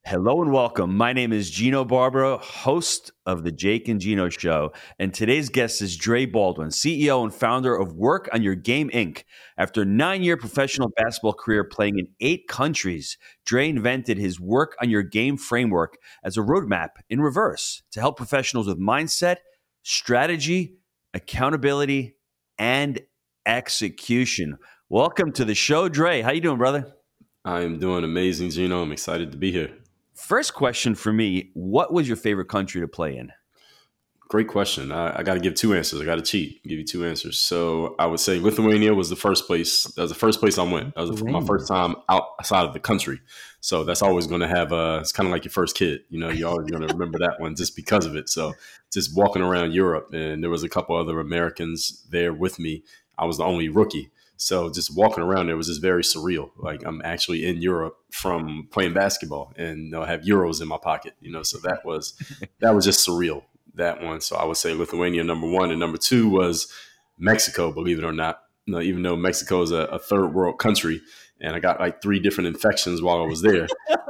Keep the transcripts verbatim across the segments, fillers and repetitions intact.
Hello and welcome. My name is Gino Barbaro, host of the Jake and Gino Show. And today's guest is Dre Baldwin, C E O and founder of Work on Your Game, Incorporated. After a nine-year professional basketball career playing in eight countries, Dre invented his Work on Your Game framework as a roadmap in reverse to help professionals with mindset, strategy, accountability, and execution. Welcome to the show, Dre. How you doing, brother? I am doing amazing, Gino. I'm excited to be here. First question for me, what was your favorite country to play in? Great question. I, I got to give two answers. I got to cheat, give you two answers. So I would say Lithuania was the first place. That was the first place I went. That was the, my first time outside of the country. So that's always going to have a, it's kind of like your first kid. You know, you're always going to remember that one just because of it. So just walking around Europe, and there was a couple other Americans there with me. I was the only rookie. So just walking around there was just very surreal. Like I'm actually in Europe from playing basketball, and you know, I have euros in my pocket, you know, so that was, that was just surreal, that one. So I would say Lithuania, number one, and number two was Mexico, believe it or not. You know, even though Mexico is a, a third world country, and I got like three different infections while I was there.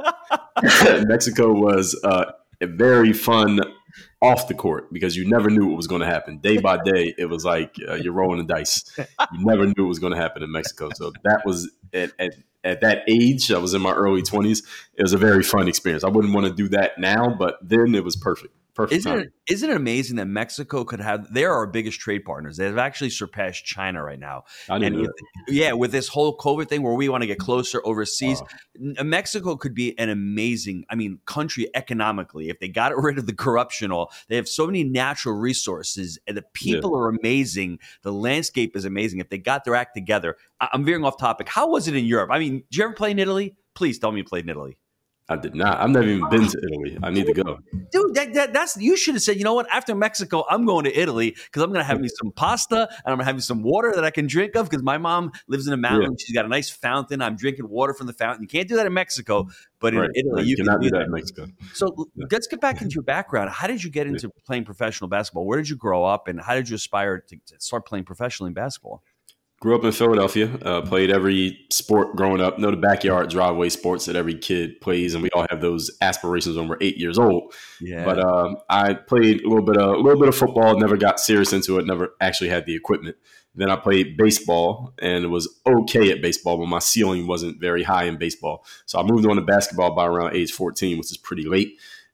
Mexico was uh, a very fun off the court because you never knew what was going to happen. Day by day, it was like uh, you're rolling the dice. You never knew what was going to happen in Mexico. So that was at, at, at that age, I was in my early twenties. It was a very fun experience. I wouldn't want to do that now, but then it was perfect. Perfect isn't timing. it, isn't it amazing that Mexico could have, they're our biggest trade partners. They've actually surpassed China right now. I didn't and know with, yeah, with this whole COVID thing where we want to get closer overseas, Wow. Mexico could be an amazing, I mean, country economically. If they got rid of the corruption, all they have so many natural resources, and the people yeah. are amazing. The landscape is amazing. If they got their act together, I, I'm veering off topic. How was it in Europe? I mean, did you ever play in Italy? Please tell me you played in Italy. I did not. I've never even been to Italy. I need to go. Dude, that, that, that's you should have said, you know what? After Mexico, I'm going to Italy because I'm going to have me some pasta and I'm going to have me some water that I can drink of because my mom lives in a mountain. Yeah. She's got a nice fountain. I'm drinking water from the fountain. You can't do that in Mexico, but in right. Italy, right. you, you cannot can do do that that in Mexico. So yeah. let's get back into your background. How did you get into yeah. playing professional basketball? Where did you grow up and how did you aspire to, to start playing professionally in basketball? Grew up in Philadelphia, uh, played every sport growing up. Know the backyard driveway sports that every kid plays, and we all have those aspirations when we're eight years old. Yeah. But uh, I played a little bit of a little bit of football. Never got serious into it. Never actually had the equipment. Then I played baseball and was okay at baseball, but my ceiling wasn't very high in baseball. So I moved on to basketball by around age fourteen, which is pretty late.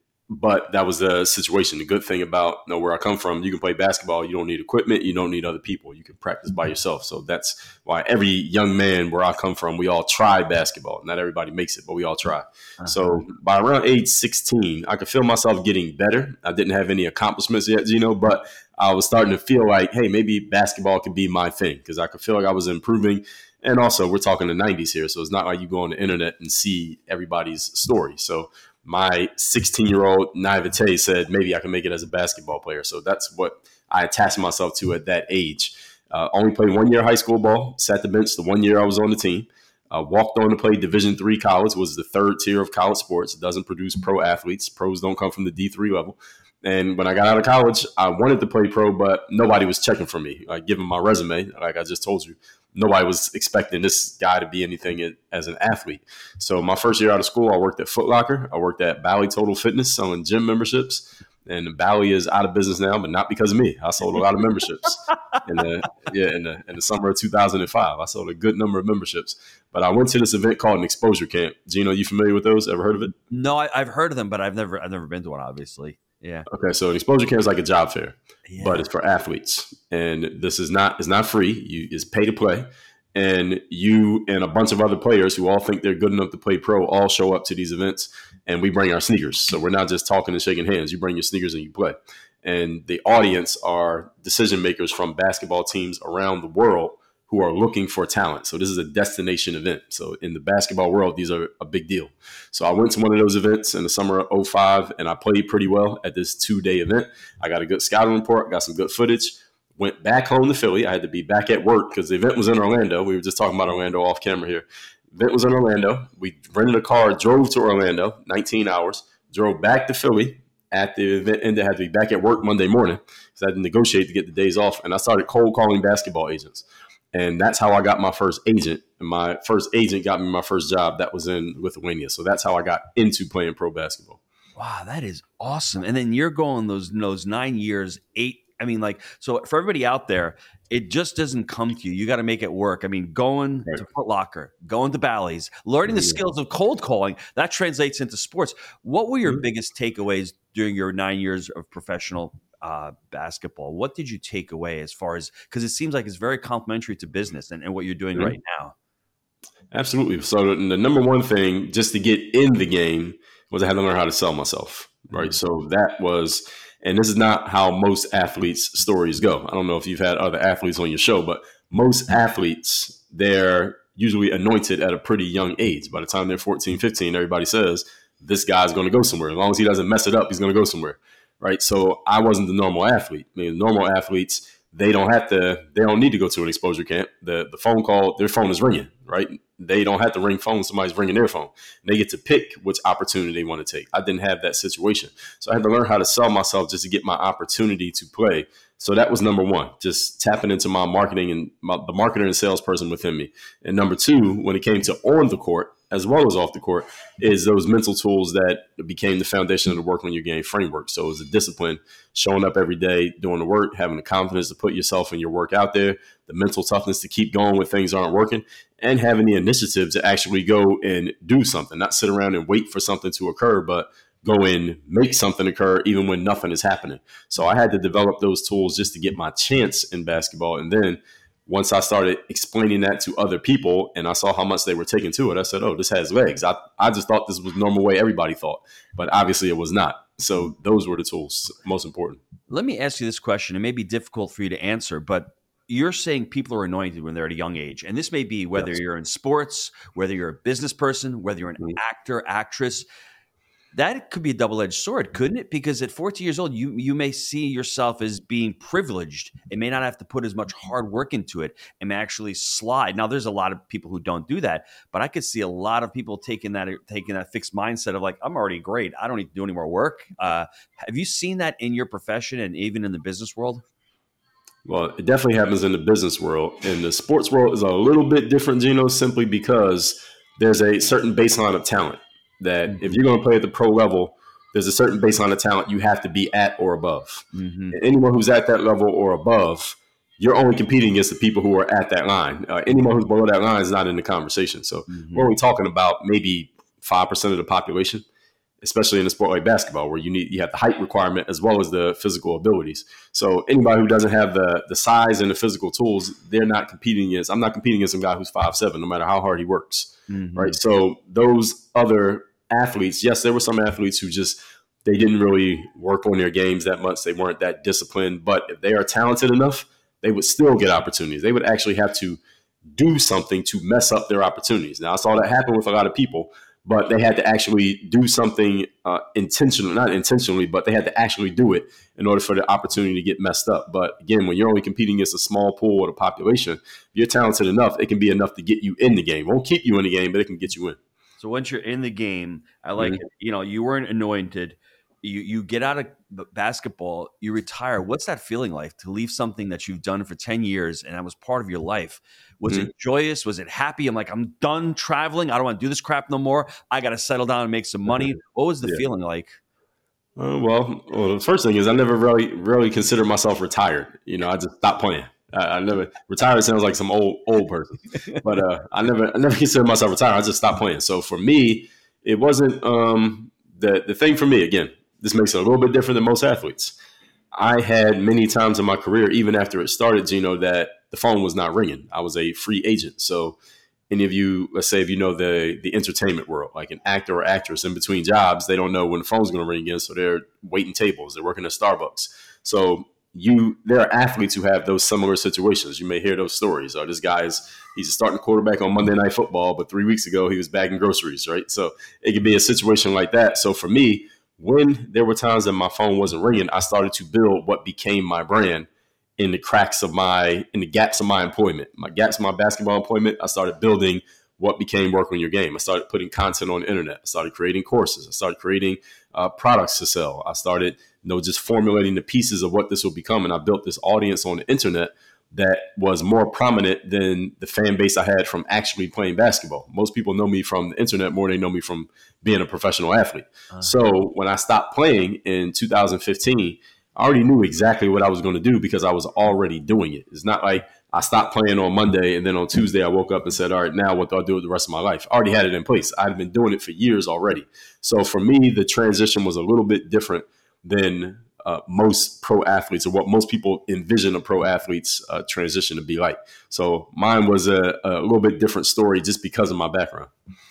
But that was the situation. The good thing about you know, where I come from, you can play basketball. You don't need equipment. You don't need other people. You can practice by yourself. So that's why every young man where I come from, we all try basketball. Not everybody makes it, but we all try. Uh-huh. So by around age sixteen, I could feel myself getting better. I didn't have any accomplishments yet, you know, but I was starting to feel like, hey, maybe basketball could be my thing because I could feel like I was improving. And also, we're talking the nineties here. So it's not like you go on the internet and see everybody's story. So my sixteen-year-old naivete said, maybe I can make it as a basketball player. So that's what I attached myself to at that age. Uh, only played one year high school ball, sat the bench the one year I was on the team. Uh, walked on to play Division three college, was the third tier of college sports. It doesn't produce pro athletes. Pros don't come from the D three level. And when I got out of college, I wanted to play pro, but nobody was checking for me. Like, given my resume, like I just told you, nobody was expecting this guy to be anything as an athlete. So my first year out of school, I worked at Foot Locker. I worked at Bally Total Fitness selling gym memberships. And Bally is out of business now, but not because of me. I sold a lot of memberships. in the, yeah, in the, in the summer of two thousand five, I sold a good number of memberships. But I went to this event called an exposure camp. Gino, you familiar with those? Ever heard of it? No, I, I've heard of them, but I've never I've never been to one, obviously. Yeah. Okay, so an exposure camp is like a job fair, yeah. but it's for athletes, and this is not it's not free. You it's pay to play, and you and a bunch of other players who all think they're good enough to play pro all show up to these events, and we bring our sneakers. So we're not just talking and shaking hands. You bring your sneakers and you play, and the audience are decision makers from basketball teams around the world who are looking for talent. So this is a destination event. So in the basketball world, these are a big deal. So I went to one of those events in the summer of oh five, and I played pretty well at this two-day event. I got a good scouting report, got some good footage, went back home to Philly. I had to be back at work because the event was in Orlando. We were just talking about Orlando off camera here. The event was in Orlando. We rented a car, drove to Orlando, nineteen hours, drove back to Philly. At the event ended, I had to be back at work Monday morning because I had to negotiate to get the days off. And I started cold calling basketball agents. And that's how I got my first agent. And my first agent got me my first job. That was in Lithuania. So that's how I got into playing pro basketball. Wow, that is awesome. And then you're going those those nine years, eight. I mean, like, so for everybody out there, it just doesn't come to you. You got to make it work. I mean, going right. to Foot Locker, going to Bally's, learning the yeah. skills of cold calling, that translates into sports. What were your mm-hmm. biggest takeaways during your nine years of professional uh, basketball? What did you take away as far as, because it seems like it's very complementary to business and, and what you're doing mm-hmm. right now? Absolutely. So the number one thing just to get in the game was I had to learn how to sell myself, right? Mm-hmm. So that was, and this is not how most athletes' stories go. I don't know if you've had other athletes on your show, but most athletes, they're usually anointed at a pretty young age. By the time they're fourteen, fifteen, everybody says, this guy's going to go somewhere. As long as he doesn't mess it up, he's going to go somewhere, right? So I wasn't the normal athlete. I mean, normal athletes, they don't have to, they don't need to go to an exposure camp. The the phone call, their phone is ringing, right? They don't have to ring phone. Somebody's ringing their phone. And they get to pick which opportunity they want to take. I didn't have that situation. So I had to learn how to sell myself just to get my opportunity to play. So that was number one, just tapping into my marketing and my, the marketer and salesperson within me. And number two, when it came to on the court, as well as off the court, is those mental tools that became the foundation of the Work on Your Game framework. So it was a discipline, showing up every day, doing the work, having the confidence to put yourself and your work out there, the mental toughness to keep going when things aren't working, and having the initiative to actually go and do something, not sit around and wait for something to occur, but go and make something occur even when nothing is happening. So I had to develop those tools just to get my chance in basketball. And then once I started explaining that to other people and I saw how much they were taking to it, I said, oh, this has legs. I, I just thought this was the normal way everybody thought, but obviously it was not. So those were the tools, most important. Let me ask you this question. It may be difficult for you to answer, but you're saying people are anointed when they're at a young age. And this may be whether yes. you're in sports, whether you're a business person, whether you're an mm-hmm. actor, actress. That could be a double-edged sword, couldn't it? Because at fourteen years old, you you may see yourself as being privileged. It may not have to put as much hard work into it. It may actually slide. Now, there's a lot of people who don't do that, but I could see a lot of people taking that taking that fixed mindset of like, I'm already great. I don't need to do any more work. Uh, have you seen that in your profession and even in the business world? Well, it definitely happens in the business world. In the sports world is a little bit different, Gino, simply because there's a certain baseline of talent. That if you're going to play at the pro level, there's a certain baseline of talent you have to be at or above. Mm-hmm. And anyone who's at that level or above, you're only competing against the people who are at that line. Uh, anyone who's below that line is not in the conversation. So mm-hmm. we're only talking about maybe five percent of the population, especially in a sport like basketball, where you need you have the height requirement as well as the physical abilities. So anybody who doesn't have the the size and the physical tools, they're not competing against. I'm not competing against some guy who's five seven, no matter how hard he works. Mm-hmm. Right. So those other athletes, yes, there were some athletes who just, they didn't really work on their games that much. They weren't that disciplined, but if they are talented enough, they would still get opportunities. They would actually have to do something to mess up their opportunities. Now, I saw that happen with a lot of people, but they had to actually do something uh, intentionally, not intentionally, but they had to actually do it in order for the opportunity to get messed up. But again, when you're only competing against a small pool of the population, if you're talented enough, it can be enough to get you in the game. It won't keep you in the game, but it can get you in. So once you're in the game, I like mm-hmm. it. You know, you weren't anointed. You you get out of basketball, you retire. What's that feeling like to leave something that you've done for ten years and that was part of your life? Was mm-hmm. it joyous? Was it happy? I'm like, I'm done traveling. I don't want to do this crap no more. I got to settle down and make some money. What was the yeah. feeling like? Uh, well, well, the first thing is I never really, really considered myself retired. You know, I just stopped playing. I, I never retired sounds like some old old person, but uh, I never I never considered myself retired. I just stopped playing. So for me, it wasn't um, the the thing for me. Again, this makes it a little bit different than most athletes. I had many times in my career, even after it started, Gino, that the phone was not ringing. I was a free agent. So any of you, let's say if you know the the entertainment world, like an actor or actress in between jobs, they don't know when the phone's going to ring again. So they're waiting tables. They're working at Starbucks. So you, there are athletes who have those similar situations. You may hear those stories. Or this guy's, he's a starting quarterback on Monday Night Football, but three weeks ago he was bagging groceries, right? So it could be a situation like that. So for me, when there were times that my phone wasn't ringing, I started to build what became my brand in the cracks of my, in the gaps of my employment. My gaps of my basketball employment, I started building what became Work on Your Game. I started putting content on the internet. I started creating courses. I started creating uh, products to sell. I started, you know, just formulating the pieces of what this will become. And I built this audience on the internet. that was more prominent than the fan base I had from actually playing basketball. Most people know me from the internet more than they know me from being a professional athlete. Uh-huh. So when I stopped playing in two thousand fifteen, I already knew exactly what I was going to do because I was already doing it. It's not like I stopped playing on Monday and then on Tuesday I woke up and said, all right, now what do I do with the rest of my life? I already had it in place. I'd been doing it for years already. So for me, the transition was a little bit different than uh, most pro athletes or what most people envision a pro athlete's uh, transition to be like. So mine was a, a little bit different story just because of my background.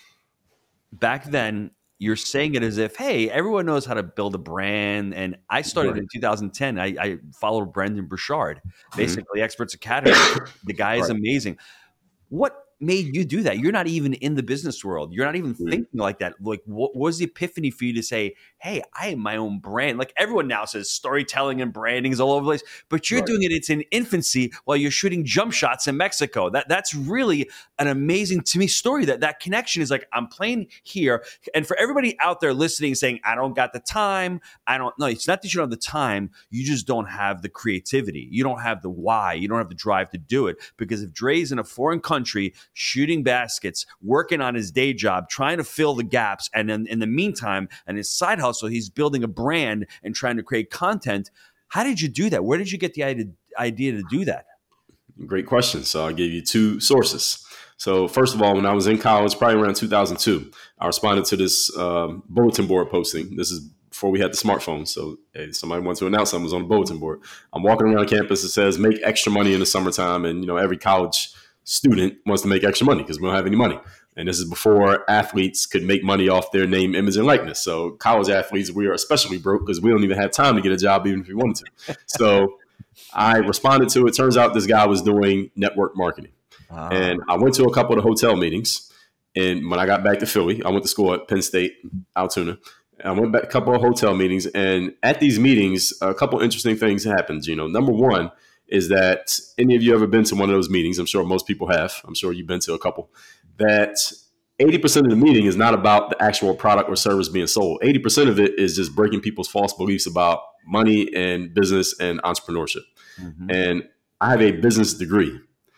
Back then, you're saying it as if, hey, everyone knows how to build a brand. And I started right. in two thousand ten. I, I followed Brendan Burchard, basically mm-hmm. Experts Academy. The guy is right. amazing. What made you do that? You're not even in the business world. You're not even mm-hmm. thinking like that. Like, what was the epiphany for you to say, hey, I am my own brand? Like everyone now says storytelling and branding is all over the place, but you're right. doing it. It's in infancy while you're shooting jump shots in Mexico. That That's really an amazing, to me, story. That that connection is like, I'm playing here. And for everybody out there listening, saying, I don't got the time. I don't know. It's not that you don't have the time. You just don't have the creativity. You don't have the why. You don't have the drive to do it. Because if Dre's in a foreign country, shooting baskets, working on his day job, trying to fill the gaps. And then in the meantime, and his side hustle, he's building a brand and trying to create content. How did you do that? Where did you get the idea, idea to do that? Great question. So I'll give you two sources. So first of all, when I was in college, probably around two thousand two, I responded to this um, bulletin board posting. This is before we had the smartphone. So hey, somebody wanted to announce something, was on a bulletin board. I'm walking around campus. It says, make extra money in the summertime. And, you know, every college student wants to make extra money because we don't have any money. And this is before athletes could make money off their name, image, and likeness. So college athletes, we are especially broke because we don't even have time to get a job even if we wanted to. So I responded to it. Turns out this guy was doing network marketing. Wow. And I went to a couple of the hotel meetings. And when I got back to Philly, I went to school at Penn State, Altoona. I went back to a couple of hotel meetings. And at these meetings, a couple interesting things happened. You know, number one, is that any of you ever been to one of those meetings? I'm sure most people have. I'm sure you've been to a couple. That eighty percent of the meeting is not about the actual product or service being sold. eighty percent of it is just breaking people's false beliefs about money and business and entrepreneurship. Mm-hmm. And I have a business degree,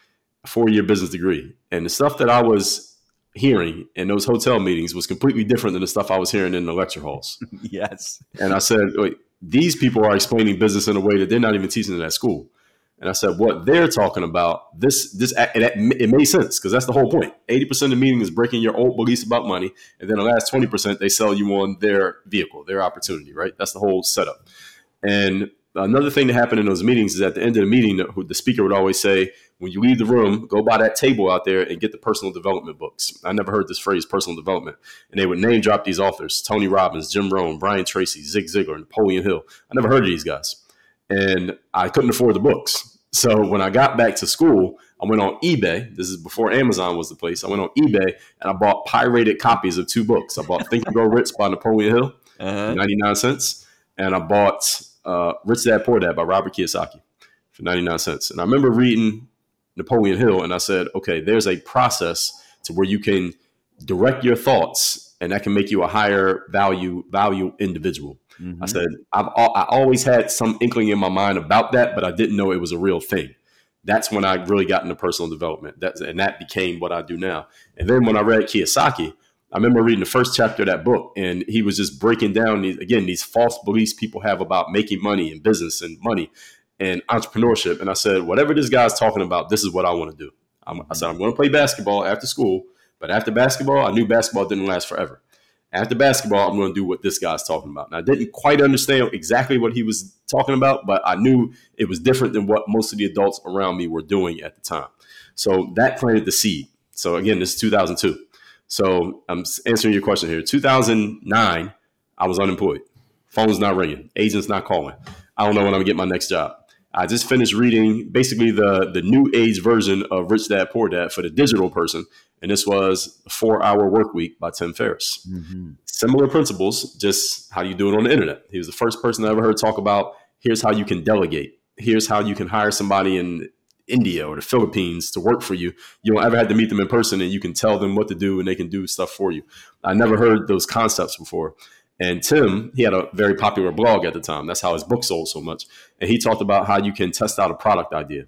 a four-year business degree. And the stuff that I was hearing in those hotel meetings was completely different than the stuff I was hearing in the lecture halls. Yes. And I said, wait, these people are explaining business in a way that they're not even teaching it at school. And I said, what they're talking about, this, this, and it made sense because that's the whole point. eighty percent of the meeting is breaking your old beliefs about money. And then the last twenty percent, they sell you on their vehicle, their opportunity, right? That's the whole setup. And another thing that happened in those meetings is at the end of the meeting, the, the speaker would always say, when you leave the room, go by that table out there and get the personal development books. I never heard this phrase, personal development. And they would name drop these authors, Tony Robbins, Jim Rohn, Brian Tracy, Zig Ziglar, Napoleon Hill. I never heard of these guys. And I couldn't afford the books. So when I got back to school, I went on eBay. This is before Amazon was the place. I went on eBay and I bought pirated copies of two books. I bought Think and Grow Rich by Napoleon Hill, uh-huh. for ninety-nine cents. And I bought uh, Rich Dad Poor Dad by Robert Kiyosaki for ninety-nine cents. And I remember reading Napoleon Hill and I said, okay, there's a process to where you can direct your thoughts and that can make you a higher value value individual. Mm-hmm. I said, I've I always had some inkling in my mind about that, but I didn't know it was a real thing. That's when I really got into personal development. That's, and that became what I do now. And then when I read Kiyosaki, I remember reading the first chapter of that book, and he was just breaking down, these, again, these false beliefs people have about making money and business and money and entrepreneurship. And I said, whatever this guy's talking about, this is what I want to do. I'm, I said, I'm going to play basketball after school, but after basketball, I knew basketball didn't last forever. After basketball, I'm going to do what this guy's talking about. And I didn't quite understand exactly what he was talking about, but I knew it was different than what most of the adults around me were doing at the time. So that planted the seed. So again, this is two thousand two. So I'm answering your question here. two thousand nine, I was unemployed. Phone's not ringing. Agent's not calling. I don't know when I'm going to get my next job. I just finished reading basically the, the new age version of Rich Dad Poor Dad for the digital person. And this was a four-hour work week by Tim Ferriss. Mm-hmm. Similar principles, just how you do it on the internet. He was the first person I ever heard talk about, here's how you can delegate. Here's how you can hire somebody in India or the Philippines to work for you. You don't ever have to meet them in person and you can tell them what to do and they can do stuff for you. I never heard those concepts before. And Tim, he had a very popular blog at the time. That's how his book sold so much. And he talked about how you can test out a product idea.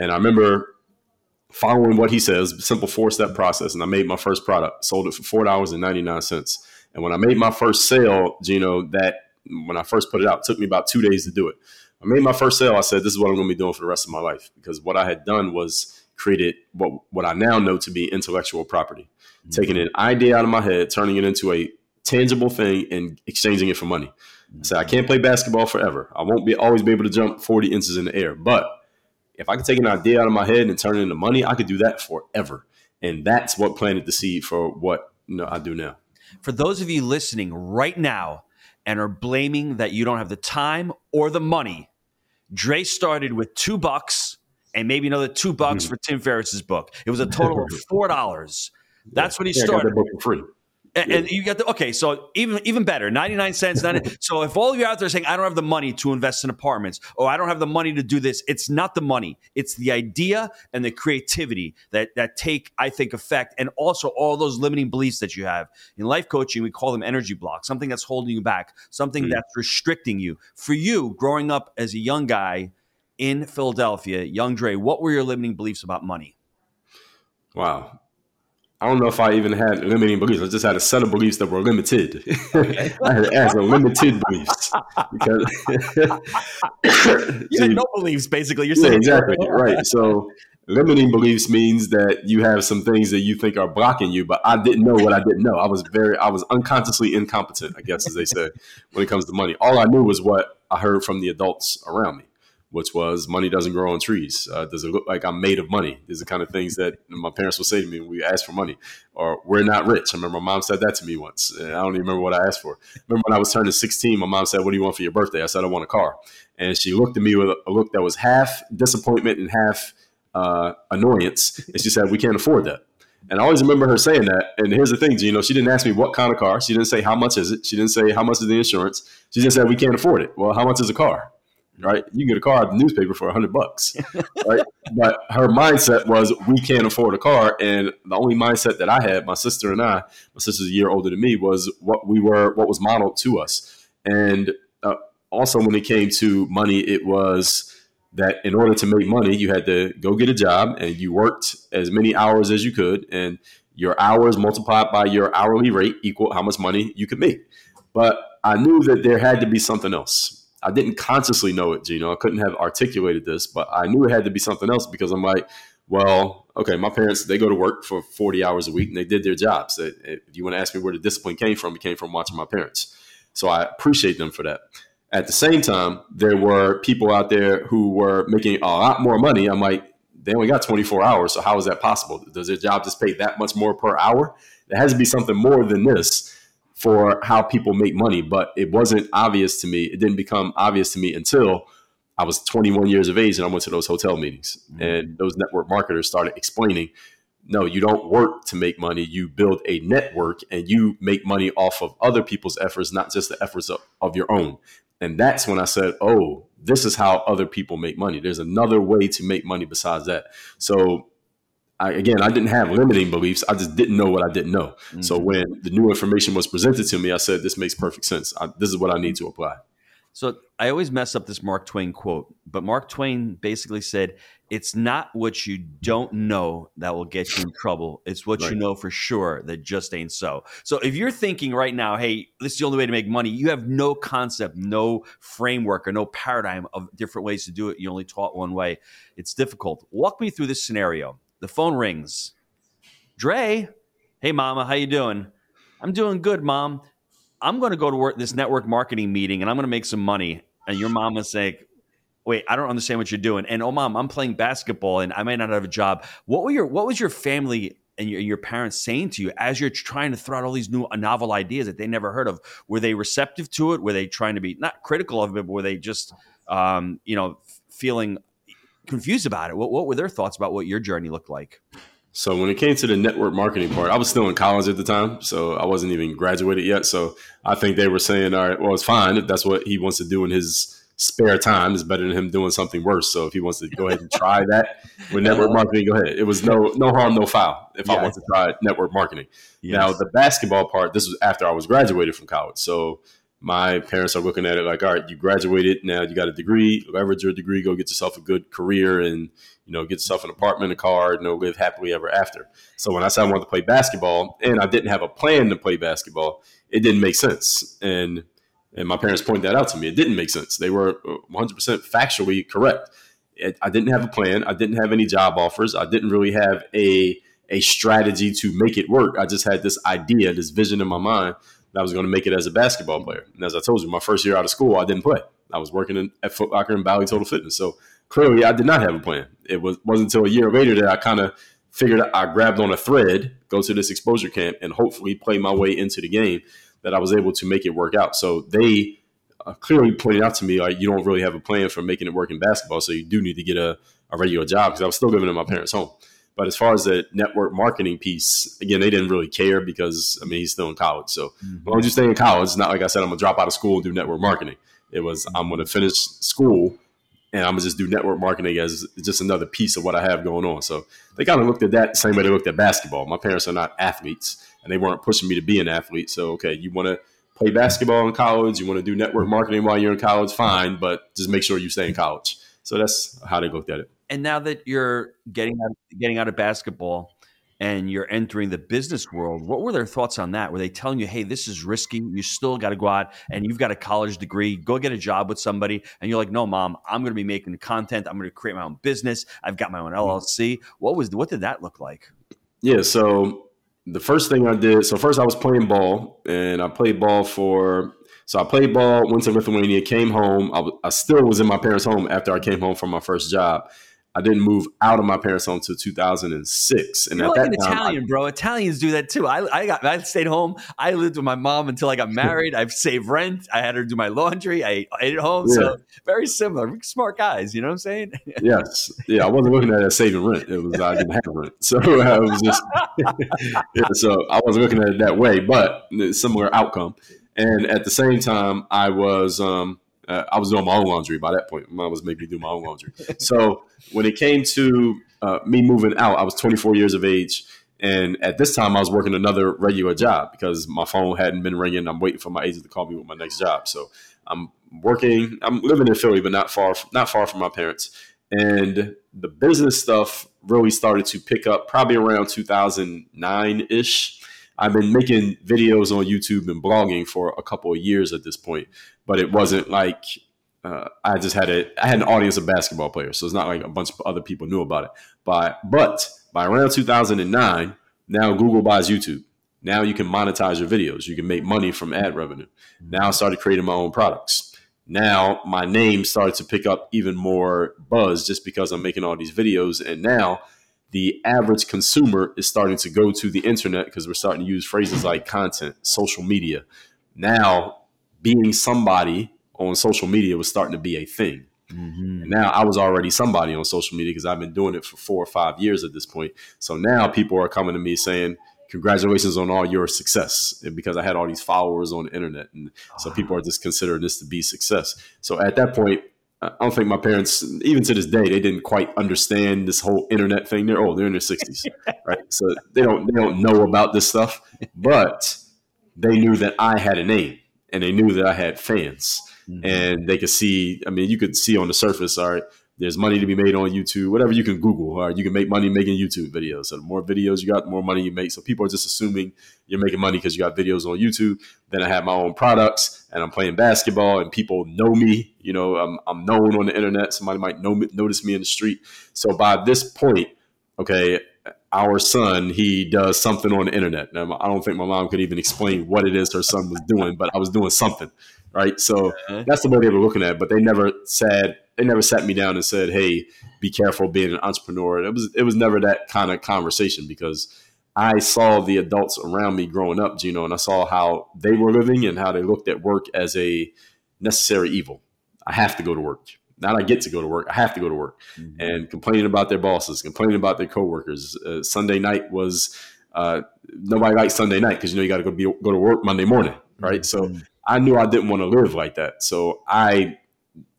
And I remember following what he says, simple four-step process. And I made my first product, sold it for four dollars and ninety-nine cents. And when I made my first sale, Gino, that when I first put it out, it took me about two days to do it. I made my first sale. I said, this is what I'm going to be doing for the rest of my life, because what I had done was created what, what I now know to be intellectual property, mm-hmm. taking an idea out of my head, turning it into a tangible thing and exchanging it for money. Mm-hmm. I said, I can't play basketball forever. I won't be always be able to jump forty inches in the air. But if I could take an idea out of my head and turn it into money, I could do that forever. And that's what planted the seed for what you know, I do now. For those of you listening right now and are blaming that you don't have the time or the money, Dre started with two bucks and maybe another two bucks mm-hmm. for Tim Ferriss's book. It was a total of four dollars. That's when he yeah, started. I got that book for free. And, yeah. and you got the okay. So even even better, ninety nine cents. ninety, so if all of you out there saying I don't have the money to invest in apartments, or I don't have the money to do this, it's not the money. It's the idea and the creativity that that take I think effect, and also all those limiting beliefs that you have in life coaching. We call them energy blocks. Something that's holding you back. Something mm-hmm. that's restricting you. For you, growing up as a young guy in Philadelphia, young Dre, what were your limiting beliefs about money? Wow. I don't know if I even had limiting beliefs. I just had a set of beliefs that were limited. Okay. I had, I had some limited beliefs. Because you had no beliefs, basically. You're yeah, saying exactly right. So limiting beliefs means that you have some things that you think are blocking you, but I didn't know what I didn't know. I was very, I was unconsciously incompetent, I guess, as they say, when it comes to money. All I knew was what I heard from the adults around me, which was money doesn't grow on trees. Uh, does it look like I'm made of money? These are the kind of things that my parents would say to me when we asked for money. Or we're not rich. I remember my mom said that to me once. And I don't even remember what I asked for. Remember when I was turning sixteen, my mom said, what do you want for your birthday? I said, I want a car. And she looked at me with a look that was half disappointment and half uh, annoyance. And she said, we can't afford that. And I always remember her saying that. And here's the thing, Gino, she didn't ask me what kind of car. She didn't say, how much is it? She didn't say, how much is the insurance? She just said, we can't afford it. Well, how much is a car? Right, you can get a car at the newspaper for a hundred bucks, right? But her mindset was we can't afford a car, and the only mindset that I had, my sister and I, my sister's a year older than me, was what we were, what was modeled to us. And uh, also, when it came to money, it was that in order to make money, you had to go get a job, and you worked as many hours as you could, and your hours multiplied by your hourly rate equal how much money you could make. But I knew that there had to be something else. I didn't consciously know it, Gino. I couldn't have articulated this, but I knew it had to be something else, because I'm like, well, okay, my parents, they go to work for forty hours a week and they did their jobs. If you want to ask me where the discipline came from, it came from watching my parents. So I appreciate them for that. At the same time, there were people out there who were making a lot more money. I'm like, they only got twenty-four hours. So how is that possible? Does their job just pay that much more per hour? There has to be something more than this for how people make money, but it wasn't obvious to me. It didn't become obvious to me until I was twenty-one years of age and I went to those hotel meetings, mm-hmm. and those network marketers started explaining, no, you don't work to make money. You build a network and you make money off of other people's efforts, not just the efforts of, of your own. And that's when I said, oh, this is how other people make money. There's another way to make money besides that. So I, again, I didn't have limiting beliefs. I just didn't know what I didn't know. Mm-hmm. So when the new information was presented to me, I said, this makes perfect sense. I, this is what I need to apply. So I always mess up this Mark Twain quote, but Mark Twain basically said, it's not what you don't know that will get you in trouble. It's what right. you know for sure that just ain't so. So if you're thinking right now, hey, this is the only way to make money, you have no concept, no framework, or no paradigm of different ways to do it. You only taught one way. It's difficult. Walk me through this scenario. The phone rings. Dre, hey, mama, how you doing? I'm doing good, mom. I'm going to go to work this network marketing meeting, and I'm going to make some money. And your mama's saying, wait, I don't understand what you're doing. And, oh, mom, I'm playing basketball, and I might not have a job. What were your What was your family and your, your parents saying to you as you're trying to throw out all these new novel ideas that they never heard of? Were they receptive to it? Were they trying to be not critical of it, but were they just, um, you know, feeling confused about it? What, what were their thoughts about what your journey looked like? So when it came to the network marketing part, I was still in college at the time, so I wasn't even graduated yet. So I think they were saying, all right, well, it's fine. If that's what he wants to do in his spare time, it's better than him doing something worse. So if he wants to go ahead and try that with network marketing, go ahead. It was no no harm, no foul if yeah. I want to try network marketing. Yes. Now, the basketball part, this was after I was graduated from college. So my parents are looking at it like, all right, you graduated, now you got a degree, leverage your degree, go get yourself a good career and, you know, get yourself an apartment, a car, you know, live happily ever after. So when I said I wanted to play basketball and I didn't have a plan to play basketball, it didn't make sense. And and my parents pointed that out to me. It didn't make sense. They were one hundred percent factually correct. It, I didn't have a plan. I didn't have any job offers. I didn't really have a a strategy to make it work. I just had this idea, this vision in my mind that I was going to make it as a basketball player. And as I told you, my first year out of school, I didn't play. I was working in, at Foot Locker and Bally Total Fitness. So clearly I did not have a plan. It was, wasn't until a year later that I kind of figured I grabbed on a thread, go to this exposure camp, and hopefully play my way into the game that I was able to make it work out. So they uh, clearly pointed out to me, like, you don't really have a plan for making it work in basketball, so you do need to get a, a regular job, because I was still living in my parents' home. But as far as the network marketing piece, again, they didn't really care because, I mean, he's still in college. So mm-hmm. as long as you stay in college, it's not like I said, I'm going to drop out of school and do network marketing. It was, I'm going to finish school and I'm going to just do network marketing as just another piece of what I have going on. So they kind of looked at that the same way they looked at basketball. My parents are not athletes and they weren't pushing me to be an athlete. So, okay, you want to play basketball in college, you want to do network marketing while you're in college, fine, but just make sure you stay in college. So that's how they looked at it. And now that you're getting out, getting out of basketball and you're entering the business world, what were their thoughts on that? Were they telling you, hey, this is risky, you still got to go out and you've got a college degree, go get a job with somebody? And you're like, no, Mom, I'm going to be making content. I'm going to create my own business. I've got my own L L C. What was what did that look like? Yeah, so the first thing I did, so first I was playing ball, and I played ball for, so I played ball, went to Lithuania, came home. I, I still was in my parents' home after I came home from my first job. I didn't move out of my parents' home until two thousand six. And You're at like that an time, Italian, I, bro. Italians do that too. I I got I stayed home. I lived with my mom until I got married. I've saved rent. I had her do my laundry. I ate at home. Yeah. So very similar. We're smart guys. You know what I'm saying? Yes. Yeah. I wasn't looking at it as saving rent. It was I didn't have rent. So I was just yeah, so I wasn't looking at it that way, but similar outcome. And at the same time, I was um Uh, I was doing my own laundry by that point. Mom was making me do my own laundry. So when it came to uh, me moving out, I was twenty-four years of age. And at this time, I was working another regular job because my phone hadn't been ringing. I'm waiting for my agent to call me with my next job. So I'm working. I'm living in Philly, but not far, not far from my parents. And the business stuff really started to pick up probably around two thousand nine-ish. I've been making videos on YouTube and blogging for a couple of years at this point, but it wasn't like uh, I just had a I had an audience of basketball players, so it's not like a bunch of other people knew about it. But but by around two thousand nine, now Google buys YouTube. Now you can monetize your videos. You can make money from ad revenue. Now I started creating my own products. Now my name started to pick up even more buzz just because I'm making all these videos, and now the average consumer is starting to go to the internet because we're starting to use phrases like content, social media. Now, being somebody on social media was starting to be a thing. Mm-hmm. And now I was already somebody on social media because I've been doing it for four or five years at this point. So now people are coming to me saying, congratulations on all your success, and because I had all these followers on the internet. And so people are just considering this to be success. So at that point, I don't think my parents, even to this day, they didn't quite understand this whole internet thing. They're oh, they're in their sixties, right? So they don't they don't know about this stuff, but they knew that I had a name and they knew that I had fans, mm-hmm. and they could see. I mean, you could see on the surface, all right, there's money to be made on YouTube, whatever you can Google, all right, you can make money making YouTube videos. So the more videos you got, the more money you make. So people are just assuming you're making money because you got videos on YouTube. Then I have my own products and I'm playing basketball and people know me. You know, I'm, I'm known on the internet. Somebody might know me, notice me in the street. So by this point, okay, our son, he does something on the internet. Now, I don't think my mom could even explain what it is her son was doing, but I was doing something, right? So that's the way they were looking at it. But they never said, they never sat me down and said, hey, be careful being an entrepreneur. It was, it was never that kind of conversation because I saw the adults around me growing up, Gino, and I saw how they were living and how they looked at work as a necessary evil. I have to go to work. Not I get to go to work. I have to go to work. Mm-hmm. And complaining about their bosses, complaining about their coworkers. Uh, Sunday night was uh, nobody likes Sunday night because, you know, you got to go be go to work Monday morning, right? Mm-hmm. So I knew I didn't want to live like that. So I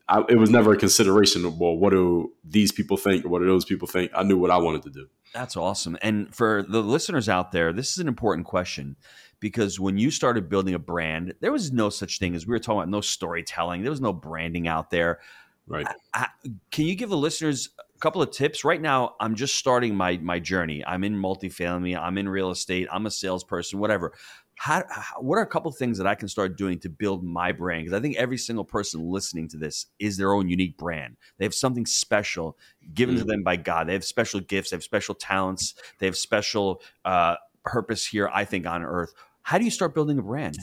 I, it was never a consideration of, well, what do these people think or what do those people think? I knew what I wanted to do. That's awesome. And for the listeners out there, this is an important question, because when you started building a brand, there was no such thing as, we were talking about, no storytelling. There was no branding out there. Right. I, I, can you give the listeners a couple of tips? Right now, I'm just starting my my journey. I'm in multifamily. I'm in real estate. I'm a salesperson, whatever. How, how, what are a couple of things that I can start doing to build my brand? Because I think every single person listening to this is their own unique brand. They have something special given mm-hmm. to them by God. They have special gifts. They have special talents. They have special uh, purpose here, I think, on earth. How do you start building a brand?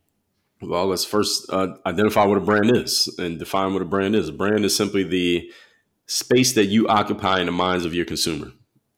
Well, let's first uh, identify what a brand is and define what a brand is. A brand is simply the space that you occupy in the minds of your consumer.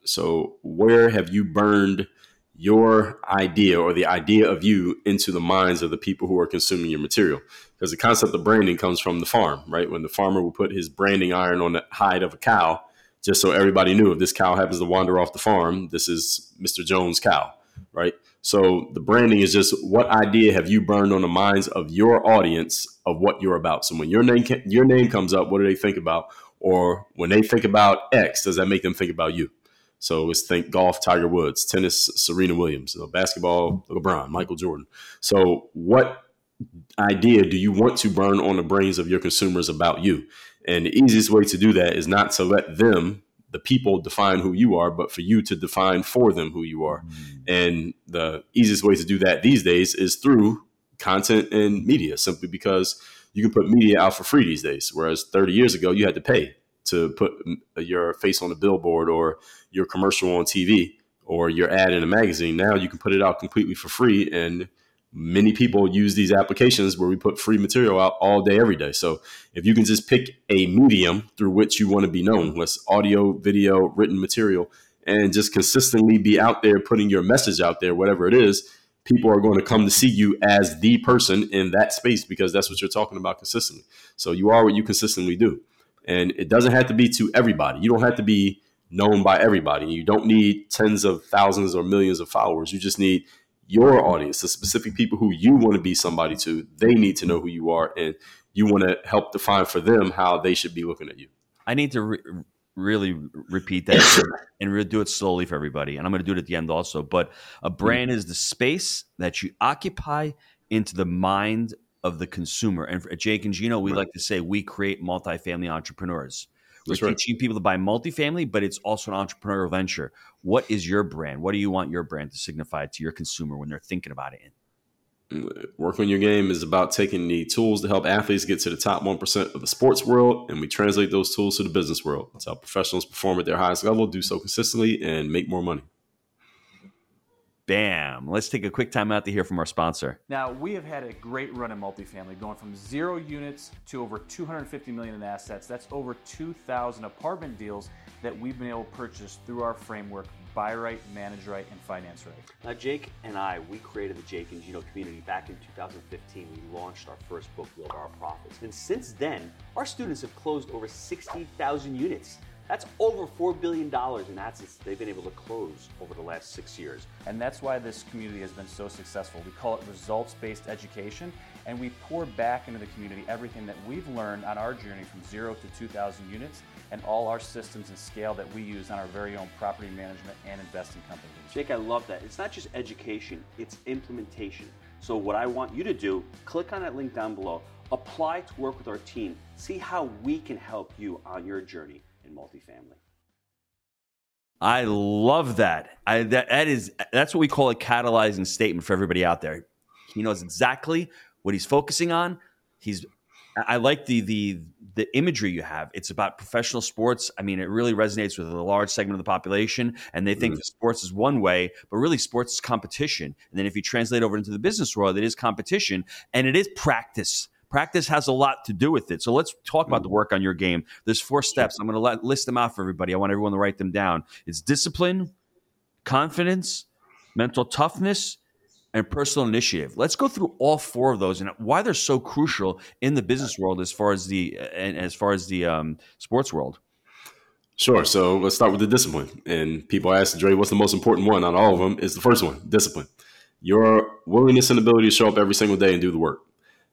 So where have you burned your idea or the idea of you into the minds of the people who are consuming your material? Because the concept of branding comes from the farm, right? When the farmer would put his branding iron on the hide of a cow, just so everybody knew if this cow happens to wander off the farm, this is Mister Jones' cow, right? So the branding is just, what idea have you burned on the minds of your audience of what you're about? So when your name your name comes up, what do they think about? Or when they think about X, does that make them think about you? So let's think golf, Tiger Woods, tennis, Serena Williams, you know, basketball, LeBron, Michael Jordan. So what idea do you want to burn on the brains of your consumers about you? And the easiest way to do that is not to let them, the people, define who you are, but for you to define for them who you are. Mm. And the easiest way to do that these days is through content and media, simply because you can put media out for free these days. Whereas thirty years ago, you had to pay to put your face on a billboard or your commercial on T V or your ad in a magazine. Now you can put it out completely for free. And many people use these applications where we put free material out all day, every day. So if you can just pick a medium through which you want to be known, less audio, video, written material, and just consistently be out there putting your message out there, whatever it is, people are going to come to see you as the person in that space, because that's what you're talking about consistently. So you are what you consistently do. And it doesn't have to be to everybody. You don't have to be known by everybody. You don't need tens of thousands or millions of followers. You just need your audience, the specific people who you want to be somebody to. They need to know who you are, and you want to help define for them how they should be looking at you. I need to re- really repeat that and re- do it slowly for everybody. And I'm going to do it at the end also. But a brand mm-hmm. is the space that you occupy into the mind of the consumer. And at Jake and Gino, we right. like to say we create multifamily entrepreneurs. We're That's teaching right. people to buy multifamily, but it's also an entrepreneurial venture. What is your brand? What do you want your brand to signify to your consumer when they're thinking about it? Work on Your Game is about taking the tools to help athletes get to the top one percent of the sports world, and we translate those tools to the business world. That's how professionals perform at their highest level, do so consistently, and make more money. Bam. Let's take a quick time out to hear from our sponsor. Now, we have had a great run in multifamily, going from zero units to over two hundred fifty million in assets. That's over two thousand apartment deals that we've been able to purchase through our framework, buy right, manage right, and finance right. Now, Jake and I, we created the Jake and Gino community back in two thousand fifteen. We launched our first book, Build Our Profits. And since then, our students have closed over sixty thousand units. That's over four billion dollars in assets they've been able to close over the last six years. And that's why this community has been so successful. We call it results-based education, and we pour back into the community everything that we've learned on our journey from zero to two thousand units, and all our systems and scale that we use on our very own property management and investing companies. Jake, I love that. It's not just education, it's implementation. So what I want you to do, click on that link down below, apply to work with our team, see how we can help you on your journey in multifamily. I love that. I, that. That is, that's what we call a catalyzing statement for everybody out there. He knows exactly what he's focusing on. He's, I like the the the imagery you have. It's about professional sports. I mean, it really resonates with a large segment of the population, and they think mm. sports is one way, but really sports is competition. And then if you translate over into the business world, it is competition, and it is practice. Practice has a lot to do with it. So let's talk about the work on your game. There's four steps. I'm going to let, list them out for everybody. I want everyone to write them down. It's discipline, confidence, mental toughness, and personal initiative. Let's go through all four of those and why they're so crucial in the business world as far as the and as far as the um, sports world. Sure. So let's start with the discipline. And people ask, Dre, what's the most important one on all of them? Is the first one, discipline. Your willingness and ability to show up every single day and do the work.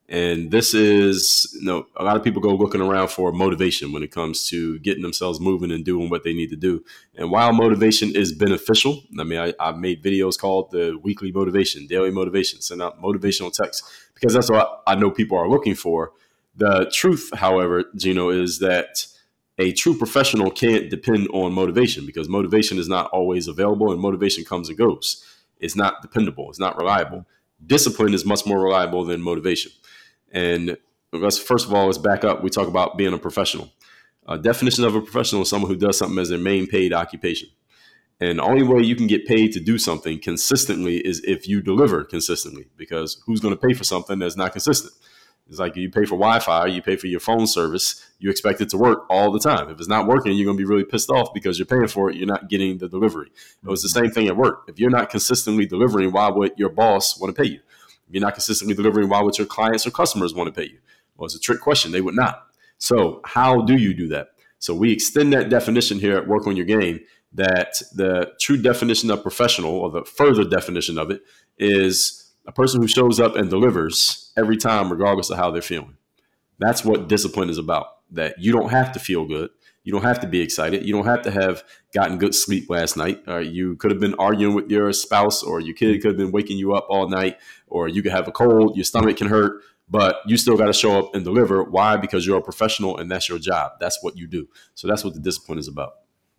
And this is, you know, a lot of people go looking around for motivation when it comes to getting themselves moving and doing what they need to do. And while motivation is beneficial, I mean, I, I've made videos called the weekly motivation, daily motivation, send out motivational texts, because that's what I know people are looking for. The truth, however, Gino, is that a true professional can't depend on motivation, because motivation is not always available and motivation comes and goes. It's not dependable. It's not reliable. Discipline is much more reliable than motivation. And let's, first of all, let's back up. We talk about being a professional. A definition of a professional is someone who does something as their main paid occupation. And the only way you can get paid to do something consistently is if you deliver consistently, because who's going to pay for something that's not consistent? It's like you pay for Wi-Fi, you pay for your phone service, you expect it to work all the time. If it's not working, you're going to be really pissed off because you're paying for it, you're not getting the delivery. It was the same thing at work. If you're not consistently delivering, why would your boss want to pay you? If you're not consistently delivering, why would your clients or customers want to pay you? Well, it's a trick question. They would not. So how do you do that? So we extend that definition here at Work on Your Game, that the true definition of professional, or the further definition of it, is a person who shows up and delivers every time, regardless of how they're feeling. That's what discipline is about, that you don't have to feel good. You don't have to be excited. You don't have to have gotten good sleep last night. Uh, you could have been arguing with your spouse, or your kid could have been waking you up all night, or you could have a cold, your stomach can hurt, but you still got to show up and deliver. Why? Because you're a professional and that's your job. That's what you do. So that's what the discipline is about.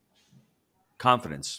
Confidence.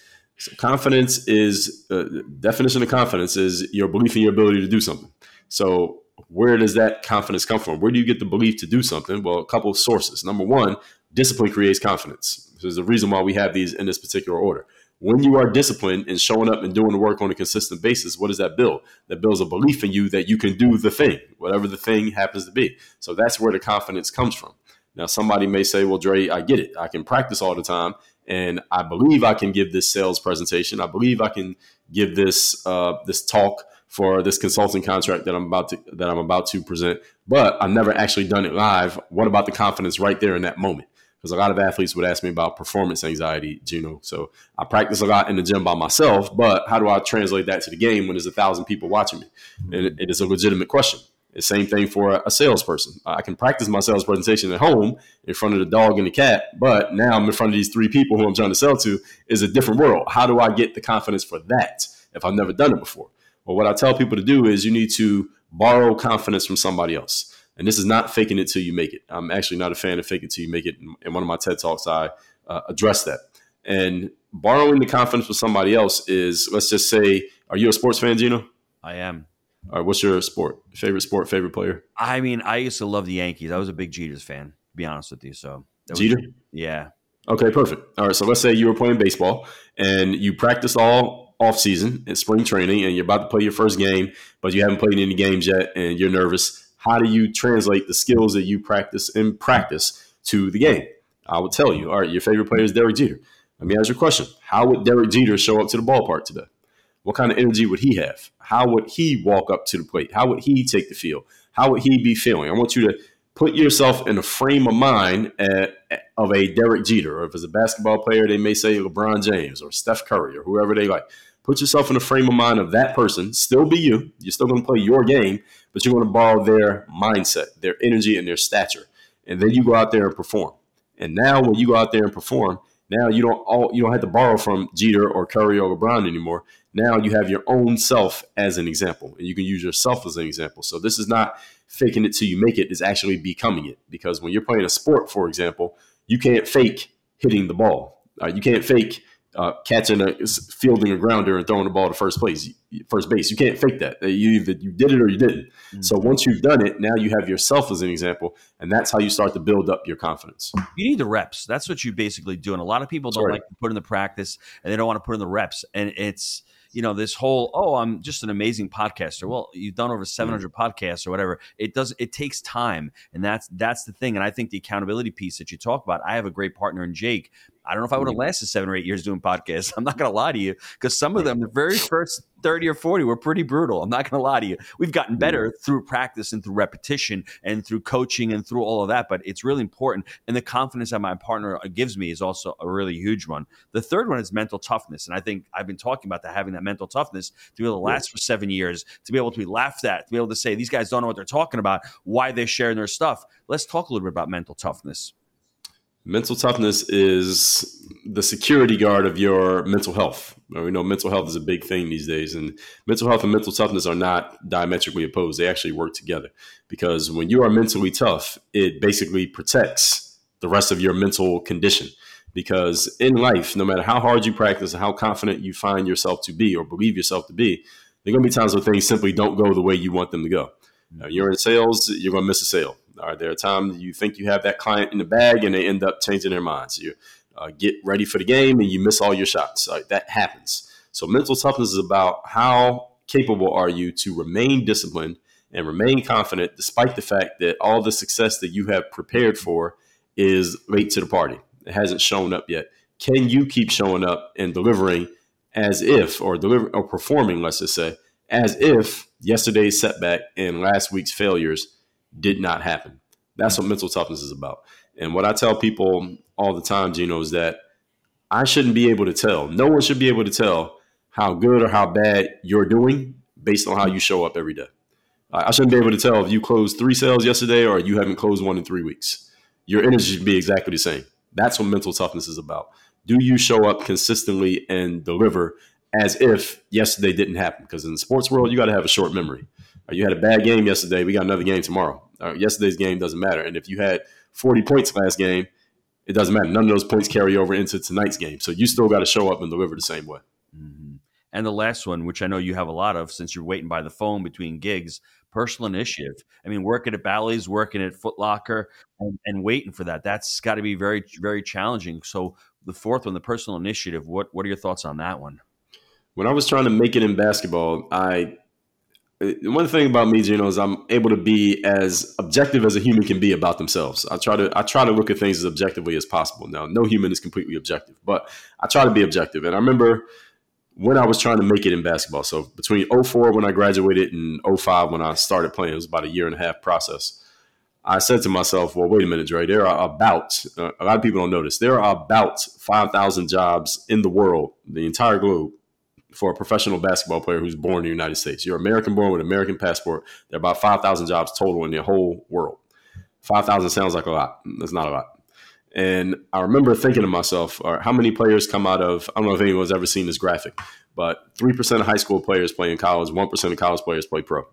So confidence is, uh, definition of confidence is your belief in your ability to do something. So where does that confidence come from? Where do you get the belief to do something? Well, a couple of sources. Number one, discipline creates confidence. There's a reason why we have these in this particular order. When you are disciplined and showing up and doing the work on a consistent basis, what does that build? That builds a belief in you that you can do the thing, whatever the thing happens to be. So that's where the confidence comes from. Now, somebody may say, well, Dre, I get it. I can practice all the time, and I believe I can give this sales presentation. I believe I can give this uh, this talk for this consulting contract that I'm about to that I'm about to present, but I've never actually done it live. What about the confidence right there in that moment? Because a lot of athletes would ask me about performance anxiety, Gino. So I practice a lot in the gym by myself, but how do I translate that to the game when there's a thousand people watching me? And it, it is a legitimate question. The same thing for a, a salesperson. I can practice my sales presentation at home in front of the dog and the cat, but now I'm in front of these three people who I'm trying to sell to. Is a different world. How do I get the confidence for that if I've never done it before? Well, what I tell people to do is you need to borrow confidence from somebody else. And this is not faking it till you make it. I'm actually not a fan of fake it till you make it. In one of my TED Talks, I uh, address that. And borrowing the confidence from somebody else is, let's just say, are you a sports fan, Gino? I am. All right, what's your sport? Favorite sport, favorite player? I mean, I used to love the Yankees. I was a big Jeter's fan, to be honest with you. So was, Jeter? Yeah. Okay, perfect. All right, so let's say you were playing baseball and you practiced all off season in spring training and you're about to play your first game, but you haven't played any games yet and you're nervous. How do you translate the skills that you practice in practice to the game? I would tell you, all right, your favorite player is Derek Jeter. Let me ask you a question. How would Derek Jeter show up to the ballpark today? What kind of energy would he have? How would he walk up to the plate? How would he take the field? How would he be feeling? I want you to put yourself in a frame of mind at, of a Derek Jeter, or if it's a basketball player, they may say LeBron James or Steph Curry or whoever they like. Put yourself in a frame of mind of that person. Still be you. You're still going to play your game, but you're going to borrow their mindset, their energy, and their stature. And then you go out there and perform. And now when you go out there and perform, now you don't all you don't have to borrow from Jeter or Curry or LeBron anymore. Now you have your own self as an example, and you can use yourself as an example. So this is not faking it till you make it. It's actually becoming it. Because when you're playing a sport, for example, you can't fake hitting the ball. Uh, you can't fake uh, catching a fielding a grounder and throwing the ball to first place, first base. You can't fake that. You either you did it or you didn't. Mm-hmm. So once you've done it, now you have yourself as an example, and that's how you start to build up your confidence. You need the reps. That's what you basically do. And a lot of people don't Sorry. like to put in the practice, and they don't want to put in the reps. And it's, you know, this whole, oh, I'm just an amazing podcaster. Well, you've done over seven hundred mm-hmm. podcasts or whatever. It does. It takes time, and that's that's the thing. And I think the accountability piece that you talk about. I have a great partner in Jake. I don't know if I would have lasted seven or eight years doing podcasts. I'm not going to lie to you, because some of them, the very first thirty or forty were pretty brutal. I'm not going to lie to you. We've gotten better through practice and through repetition and through coaching and through all of that, but it's really important. And the confidence that my partner gives me is also a really huge one. The third one is mental toughness. And I think I've been talking about that, having that mental toughness to be able to last for seven years, to be able to be laughed at, to be able to say, these guys don't know what they're talking about, why they're sharing their stuff. Let's talk a little bit about mental toughness. Mental toughness is the security guard of your mental health. We know mental health is a big thing these days, and mental health and mental toughness are not diametrically opposed. They actually work together, because when you are mentally tough, it basically protects the rest of your mental condition. Because in life, no matter how hard you practice and how confident you find yourself to be or believe yourself to be, there are going to be times where things simply don't go the way you want them to go. Now, you're in sales, you're going to miss a sale. All right, there are times you think you have that client in the bag and they end up changing their minds. You uh, get ready for the game and you miss all your shots. All right, that happens. So mental toughness is about how capable are you to remain disciplined and remain confident despite the fact that all the success that you have prepared for is late to the party. It hasn't shown up yet. Can you keep showing up and delivering as if, or deliver, or performing, let's just say, as if yesterday's setback and last week's failures did not happen? That's what mental toughness is about. And what I tell people all the time, Gino, is that I shouldn't be able to tell. No one should be able to tell how good or how bad you're doing based on how you show up every day. I shouldn't be able to tell if you closed three sales yesterday or you haven't closed one in three weeks. Your energy should be exactly the same. That's what mental toughness is about. Do you show up consistently and deliver as if yesterday didn't happen? Because in the sports world, you got to have a short memory. You had a bad game yesterday. We got another game tomorrow. Uh, yesterday's game doesn't matter. And if you had forty points last game, it doesn't matter. None of those points carry over into tonight's game. So you still got to show up and deliver the same way. Mm-hmm. And the last one, which I know you have a lot of since you're waiting by the phone between gigs, personal initiative. I mean, working at Bally's, working at Foot Locker, and, and waiting for that. That's got to be very, very challenging. So the fourth one, the personal initiative, what, what are your thoughts on that one? When I was trying to make it in basketball, I one thing about me, Gino, is I'm able to be as objective as a human can be about themselves. I try to I try to look at things as objectively as possible. Now, no human is completely objective, but I try to be objective. And I remember when I was trying to make it in basketball, so between oh four when I graduated and oh five when I started playing, it was about a year and a half process. I said to myself, well, wait a minute, Dre, there are about, uh, a lot of people don't know this, there are about five thousand jobs in the world, the entire globe, for a professional basketball player who's born in the United States. You're American born with an American passport. There are about five thousand jobs total in the whole world. five thousand sounds like a lot. That's not a lot. And I remember thinking to myself, all right, how many players come out of, I don't know if anyone's ever seen this graphic, but three percent of high school players play in college, one percent of college players play pro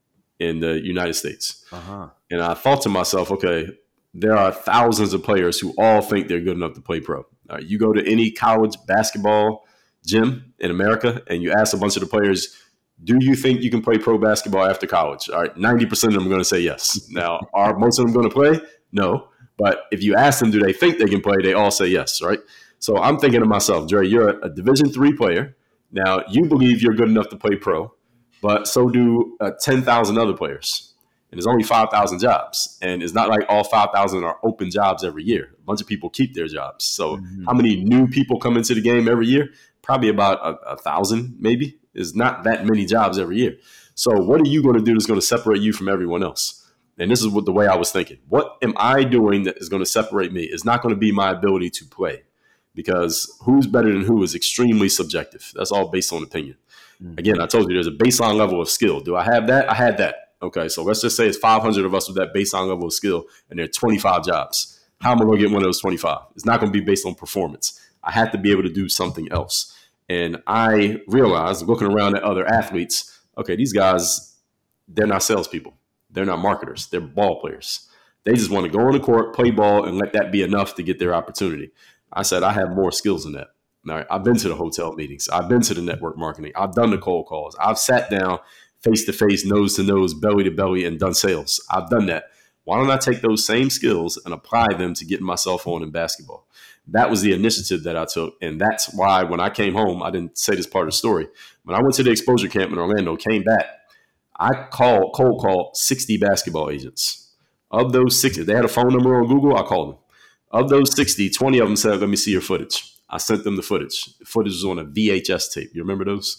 in the United States. Uh-huh. And I thought to myself, okay, there are thousands of players who all think they're good enough to play pro. All right, you go to any college basketball gym in America and you ask a bunch of the players, do you think you can play pro basketball after college? All right, ninety percent of them are going to say yes. Now, are most of them going to play? No. But if you ask them, do they think they can play? They all say yes, right? So I'm thinking to myself, Dre, you're a Division three player. Now, you believe you're good enough to play pro, but so do uh, ten thousand other players. And there's only five thousand jobs. And it's not like all five thousand are open jobs every year. A bunch of people keep their jobs. So mm-hmm. how many new people come into the game every year? Probably about a, a thousand, maybe. There's not that many jobs every year. So what are you going to do that's going to separate you from everyone else? And this is what the way I was thinking. What am I doing that is going to separate me? It's not going to be my ability to play, because who's better than who is extremely subjective. That's all based on opinion. Mm-hmm. Again, I told you there's a baseline level of skill. Do I have that? I had that. Okay, so let's just say it's five hundred of us with that baseline level of skill, and there are twenty-five jobs. How am I going to get one of those twenty-five? It's not going to be based on performance. I have to be able to do something else. And I realized, looking around at other athletes, okay, these guys, they're not salespeople. They're not marketers. They're ball players. They just want to go on the court, play ball, and let that be enough to get their opportunity. I said, I have more skills than that. All right, I've been to the hotel meetings. I've been to the network marketing. I've done the cold calls. I've sat down face-to-face, nose-to-nose, belly-to-belly, and done sales. I've done that. Why don't I take those same skills and apply them to getting myself on in basketball? That was the initiative that I took, and that's why when I came home, I didn't say this part of the story. When I went to the exposure camp in Orlando, came back, I called, cold called sixty basketball agents. Of those sixty, they had a phone number on Google, I called them. Of those sixty, twenty of them said, let me see your footage. I sent them the footage. The footage was on a V H S tape. You remember those?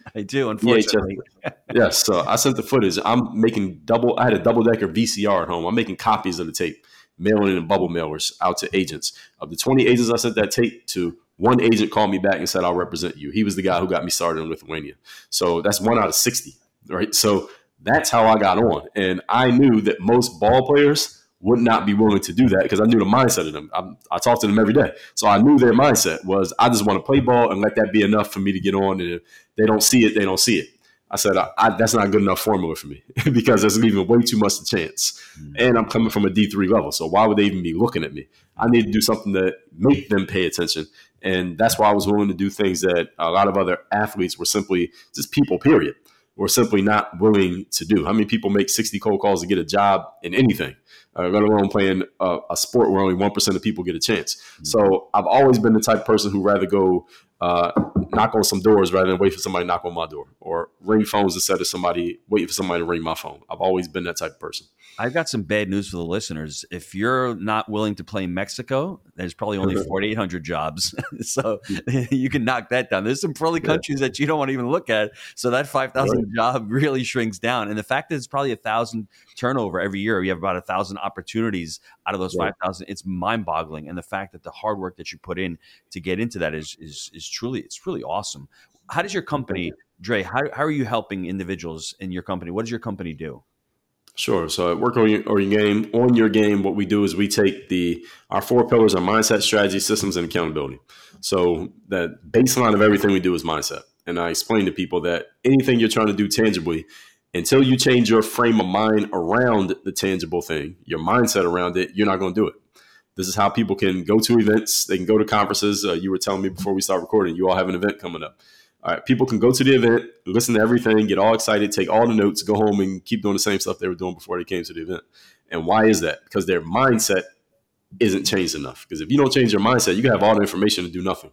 I do, unfortunately. Yes. So I sent the footage. I'm making double. I had a double decker V C R at home. I'm making copies of the tape, mailing it in bubble mailers out to agents. Of the twenty agents I sent that tape to, one agent called me back and said, "I'll represent you." He was the guy who got me started in Lithuania. So that's one out of sixty, right? So that's how I got on. And I knew that most ball players would not be willing to do that because I knew the mindset of them. I, I talk to them every day. So I knew their mindset was, I just want to play ball and let that be enough for me to get on. And if they don't see it, they don't see it. I said, I, I, that's not a good enough formula for me because there's leaving way too much to chance. Mm-hmm. And I'm coming from a D three level. So why would they even be looking at me? I need to do something that make them pay attention. And that's why I was willing to do things that a lot of other athletes were simply just people, period, were simply not willing to do. How many people make sixty cold calls to get a job in anything, uh, let alone playing a, a sport where only one percent of people get a chance? Mm-hmm. So I've always been the type of person who rather go uh, knock on some doors rather than wait for somebody to knock on my door, or ring phones instead of somebody waiting for somebody to ring my phone. I've always been that type of person. I've got some bad news for the listeners. If you're not willing to play in Mexico, there's probably only forty-eight hundred jobs. So you can knock that down. There's some probably countries yeah. that you don't want to even look at. So that five thousand right. job really shrinks down. And the fact that it's probably a thousand turnover every year, you have about a thousand opportunities out of those yeah. five thousand. It's mind boggling. And the fact that the hard work that you put in to get into that is, is, is truly, it's really awesome. How does your company, Dre, how, how are you helping individuals in your company? What does your company do? Sure. So at Work on Your, or your Game, on your game, what we do is we take the our four pillars are mindset, strategy, systems, and accountability. So the baseline of everything we do is mindset. And I explain to people that anything you're trying to do tangibly, until you change your frame of mind around the tangible thing, your mindset around it, you're not going to do it. This is how people can go to events. They can go to conferences. Uh, you were telling me before we start recording, you all have an event coming up. All right, people can go to the event, listen to everything, get all excited, take all the notes, go home and keep doing the same stuff they were doing before they came to the event. And why is that? Because their mindset isn't changed enough. Because if you don't change your mindset, you can have all the information and do nothing.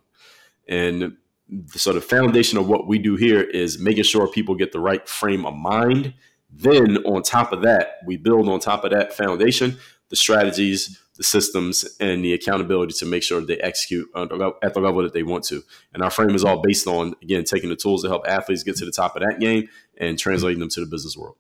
And so the foundation of what we do here is making sure people get the right frame of mind. Then on top of that, we build on top of that foundation, the strategies, the systems, and the accountability to make sure they execute at the level that they want to. And our frame is all based on, again, taking the tools to help athletes get to the top of that game and translating them to the business world.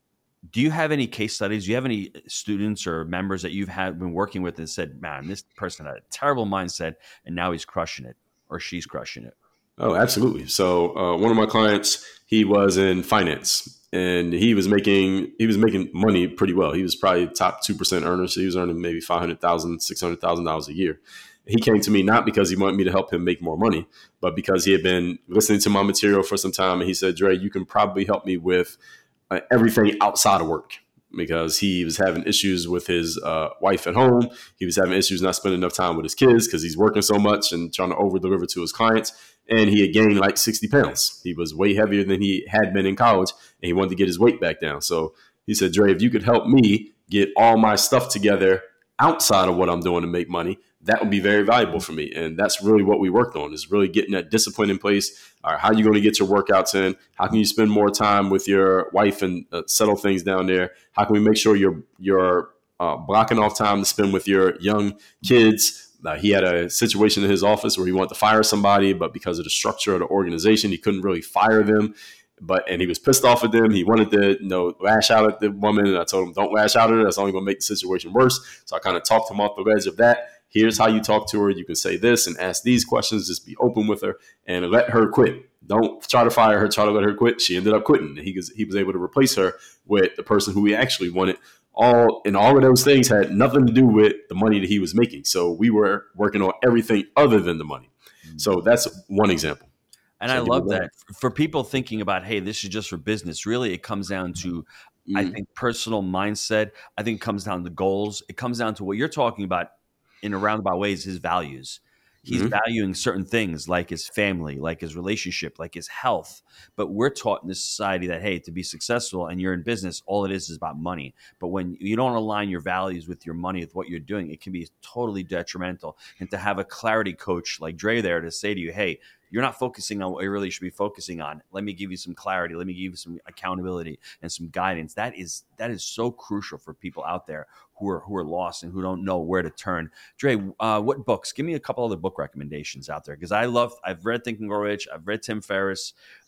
Do you have any case studies? Do you have any students or members that you've had been working with and said, man, this person had a terrible mindset and now he's crushing it or she's crushing it? Oh, absolutely. So uh, one of my clients, he was in finance. And he was making he was making money pretty well. He was probably top two percent earner. So he was earning maybe five hundred thousand dollars, six hundred thousand dollars a year. He came to me not because he wanted me to help him make more money, but because he had been listening to my material for some time. And he said, Dre, you can probably help me with uh, everything outside of work, because he was having issues with his uh, wife at home. He was having issues not spending enough time with his kids because he's working so much and trying to over deliver to his clients. And he had gained like sixty pounds. He was way heavier than he had been in college, and he wanted to get his weight back down. So he said, Dre, if you could help me get all my stuff together outside of what I'm doing to make money, that would be very valuable for me. And that's really what we worked on, is really getting that discipline in place. All right, how are you going to get your workouts in? How can you spend more time with your wife and uh, settle things down there? How can we make sure you're, you're uh, blocking off time to spend with your young kids? Uh, he had a situation in his office where he wanted to fire somebody, but because of the structure of the organization, he couldn't really fire them. But and he was pissed off at them. He wanted to, you know, lash out at the woman, and I told him, "Don't lash out at her. That's only going to make the situation worse." So I kind of talked him off the ledge of that. Here's how you talk to her. You can say this and ask these questions. Just be open with her and let her quit. Don't try to fire her. Try to let her quit. She ended up quitting. He was he was able to replace her with the person who he actually wanted. All and all of those things had nothing to do with the money that he was making. So we were working on everything other than the money. So that's one example. And so I love that. For people thinking about, hey, this is just for business, really it comes down to, mm. I think, personal mindset. I think it comes down to goals. It comes down to what you're talking about in a roundabout ways, his values. He's mm-hmm. valuing certain things like his family, like his relationship, like his health. But we're taught in this society that, hey, to be successful and you're in business, all it is is about money. But when you don't align your values with your money, with what you're doing, it can be totally detrimental. And to have a clarity coach like Dre there to say to you, hey, you're not focusing on what you really should be focusing on. Let me give you some clarity. Let me give you some accountability and some guidance. That is that is so crucial for people out there who are who are lost and who don't know where to turn. Dre, uh, what books? Give me a couple other book recommendations out there, because I love. I've read Think and Grow Rich. I've read Tim Ferriss.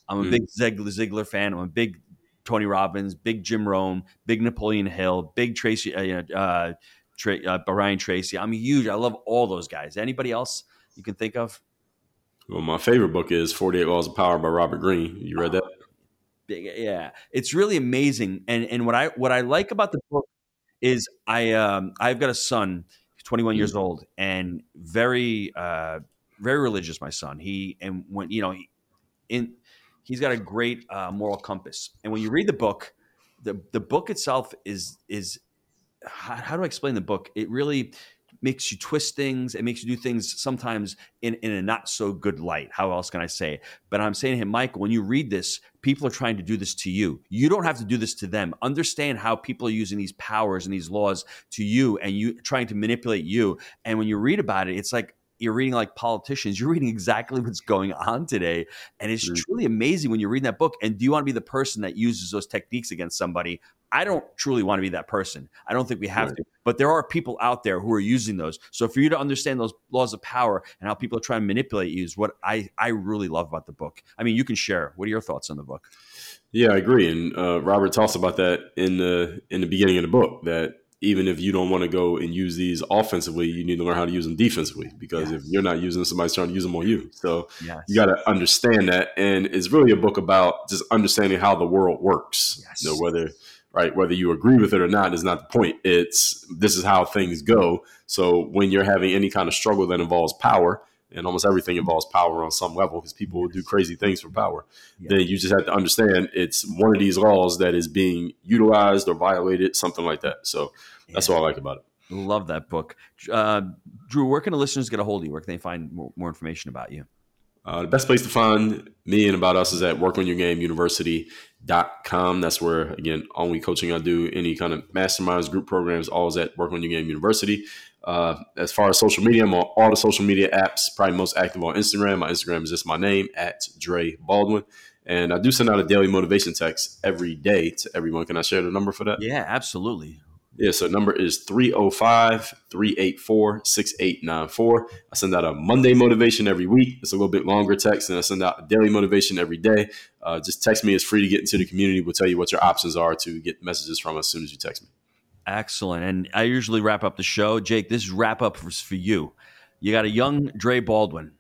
I'm a Mm. big Ziegler, Ziegler fan. I'm a big Tony Robbins, big Jim Rohn, big Napoleon Hill, big Tracy, uh, you know, uh, Tra- uh, Brian Tracy. I'm huge. I love all those guys. Anybody else you can think of? Well, my favorite book is forty-eight Laws of Power by Robert Greene. You read that? Big, yeah, it's really amazing. And and what I what I like about the book is I um, I've got a son, he's twenty-one Mm. years old, and very uh, very religious. My son, he and when you know he, in he's got a great uh, moral compass. And when you read the book, the the book itself is is how, how do I explain the book? It really makes you twist things. It makes you do things sometimes in, in a not so good light. How else can I say it? But I'm saying to him, Michael, when you read this, people are trying to do this to you. You don't have to do this to them. Understand how people are using these powers and these laws to you and you trying to manipulate you. And when you read about it, it's like you're reading like politicians. You're reading exactly what's going on today. And it's Mm. truly amazing when you're reading that book. And do you want to be the person that uses those techniques against somebody? I don't truly want to be that person. I don't think we have Right. to. But there are people out there who are using those. So for you to understand those laws of power and how people are trying to manipulate you is what I, I really love about the book. I mean, you can share. What are your thoughts on the book? Yeah, I agree. And uh, Robert talks about that in the in the beginning of the book, that even if you don't want to go and use these offensively, you need to learn how to use them defensively, because Yes. if you're not using them, somebody's trying to use them on you. So Yes. you got to understand that. And it's really a book about just understanding how the world works. Yes. You know, whether right, whether you agree with it or not is not the point. It's this is how things go. So when you're having any kind of struggle that involves power, and almost everything involves power on some level, because people will do crazy things for power, Yeah. then you just have to understand it's one of these laws that is being utilized or violated, something like that. So that's Yeah. what I like about it. Love that book. Uh, Drew, where can the listeners get a hold of you? Where can they find more, more information about you? Uh, the best place to find me and about us is at work on your game university dot com. That's where, again, only coaching I do, any kind of masterminds, group programs, always at Work on Your Game University. Uh, as far as social media, I'm on all the social media apps, probably most active on Instagram. My Instagram is just my name, at Dre Baldwin. And I do send out a daily motivation text every day to everyone. Can I share the number for that? Yeah, absolutely. Yeah, so the number is three oh five, three eight four, six eight nine four. I send out a Monday motivation every week. It's a little bit longer text, and I send out a daily motivation every day. Uh, just text me. It's free to get into the community. We'll tell you what your options are to get messages from us as soon as you text me. Excellent. And I usually wrap up the show. Jake, this is wrap up for, for you. You got a young Dre Baldwin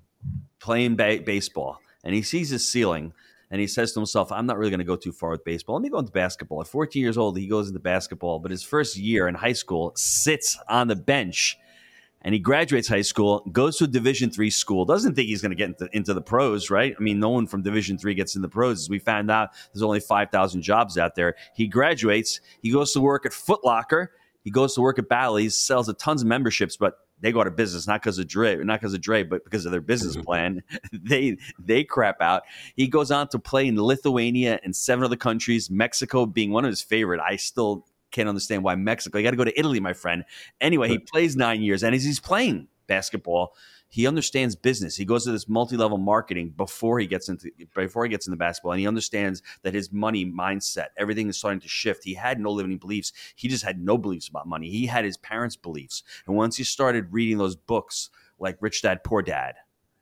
playing ba- baseball, and he sees his ceiling. And he says to himself, I'm not really going to go too far with baseball. Let me go into basketball. At fourteen years old, he goes into basketball. But his first year in high school, sits on the bench. And he graduates high school, goes to a Division three school, doesn't think he's going to get into, into the pros, right? I mean, no one from Division three gets in the pros. As we found out, there's only five thousand jobs out there. He graduates. He goes to work at Foot Locker. He goes to work at Bally's, sells a tons of memberships, but they go out of business, not because of Dre, not because of Dre, but because of their business plan. they they crap out. He goes on to play in Lithuania and seven other countries, Mexico being one of his favorite. I still can't understand why Mexico. You got to go to Italy, my friend. Anyway, he plays nine years, and as he's playing basketball, he understands business. He goes to this multi-level marketing before he gets into before he gets into basketball, and he understands that his money mindset, everything is starting to shift. He had no limiting beliefs. He just had no beliefs about money. He had his parents' beliefs, and once he started reading those books like Rich Dad Poor Dad,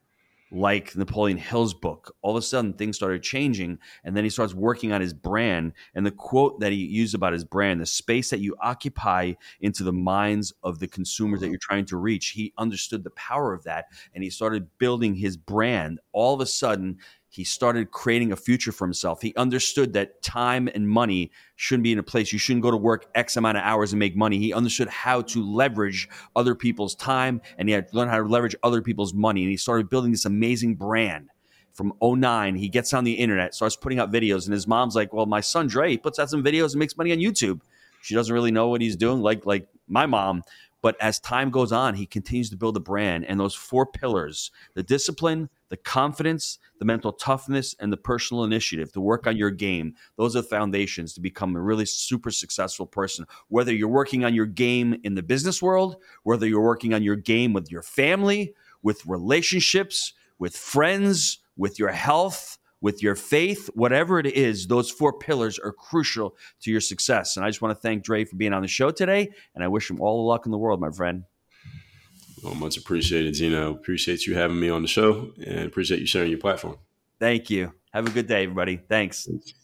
like Napoleon Hill's book, all of a sudden things started changing, and then he starts working on his brand. And the quote that he used about his brand, the space that you occupy into the minds of the consumers that you're trying to reach, he understood the power of that, and he started building his brand. All of a sudden, he started creating a future for himself. He understood that time and money shouldn't be in a place. You shouldn't go to work X amount of hours and make money. He understood how to leverage other people's time, and he had to learn how to leverage other people's money. And he started building this amazing brand. From oh nine, he gets on the internet, starts putting out videos, and his mom's like, well, my son Dre, he puts out some videos and makes money on YouTube. She doesn't really know what he's doing, like like my mom. But as time goes on, he continues to build a brand. And those four pillars, the discipline, the confidence, the mental toughness, and the personal initiative to work on your game, those are the foundations to become a really super successful person. Whether you're working on your game in the business world, whether you're working on your game with your family, with relationships, with friends, with your health, with your faith, whatever it is, those four pillars are crucial to your success. And I just want to thank Dre for being on the show today, and I wish him all the luck in the world, my friend. Well, much appreciated, Gino. Appreciate you having me on the show, and appreciate you sharing your platform. Thank you. Have a good day, everybody. Thanks.